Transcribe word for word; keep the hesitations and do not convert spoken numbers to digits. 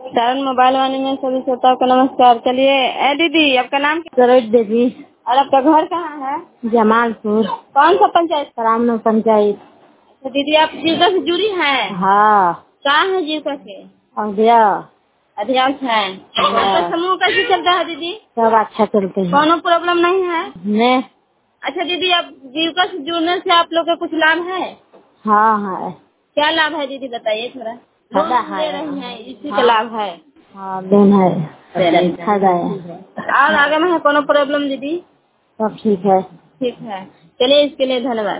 Saran mobile वाले में सभी श्रोताओं को नमस्कार। चलिए, ए दीदी आपका नाम क्या? सरोज देवी। और आपका घर कहाँ है? जमालपुर। कौन सा पंचायत? रामनगर पंचायत। तो दीदी आप जीविका से जुड़ी हैं? हाँ। कहाँ है जीविका के? अध्या अध्यक्ष है। आपका समूह कैसे चलता है दीदी? सब अच्छा चलते हैं। कोनो प्रॉब्लम नहीं है? ने अच्छा दीदी, आप जीविका से जुड़ने से आप लोग का कुछ लाभ है? हाँ है। क्या लाभ है दीदी बताइए थोड़ा। लोन फायदा ले है। रही हैं, इसी का लाभ है। हाँ लोन है। फायदा है। और आगे में है कोनो प्रॉब्लम दीदी? सब ठीक है। ठीक है, चलिए इसके लिए धन्यवाद।